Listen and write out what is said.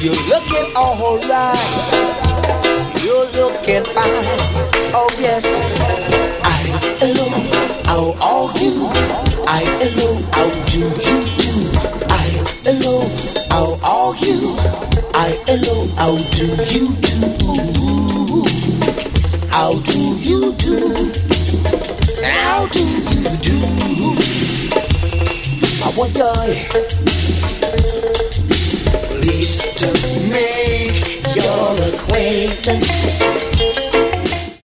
You're looking alright. You're looking fine. Oh yes. I hello, how are you? I hello, how do you do? I hello, how are you? I hello, how do you do? How do you do? How do you do? I want you pleased to make your acquaintance.